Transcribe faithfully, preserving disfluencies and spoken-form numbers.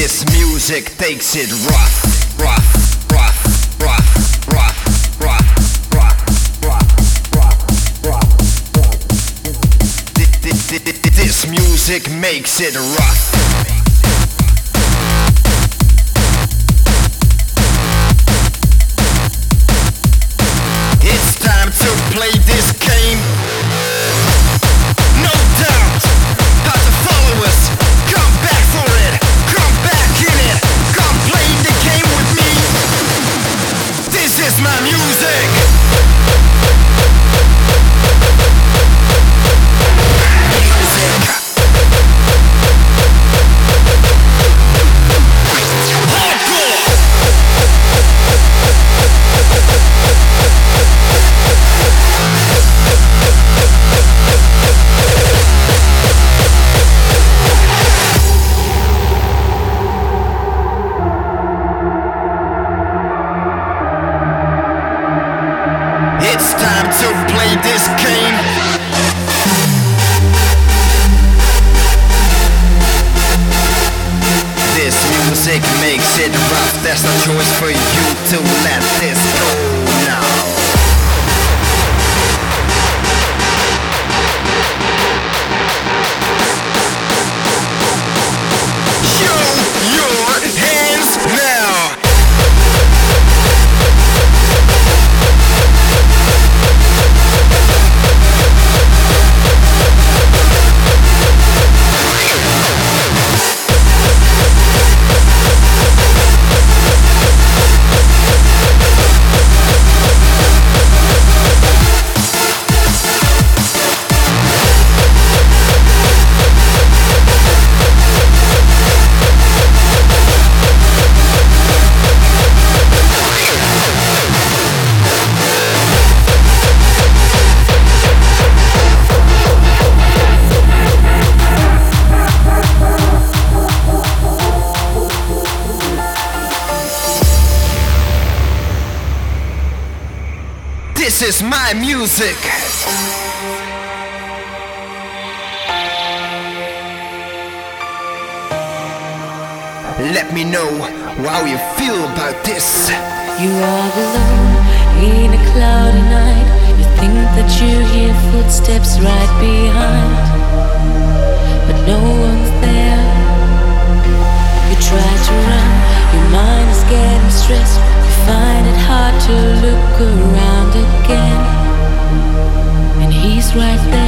This music takes it rough, rough, rough, rough, rough, rough, rough, rough, rough, rough. This music makes it rough. It's time to play this game. No doubt how to follow us. Come back for it. Come back in it. Come play the game with me. This is my music. Music. It's time to play this game. This music makes it rough. There's no choice for you to let this go now. Show your hands now. This is my music. Let me know how you feel about this. You are alone in a cloudy night. You think that you hear footsteps right behind, but no one's there. You try to run, your mind is getting stressed. You find it hard to look around again, and he's right there.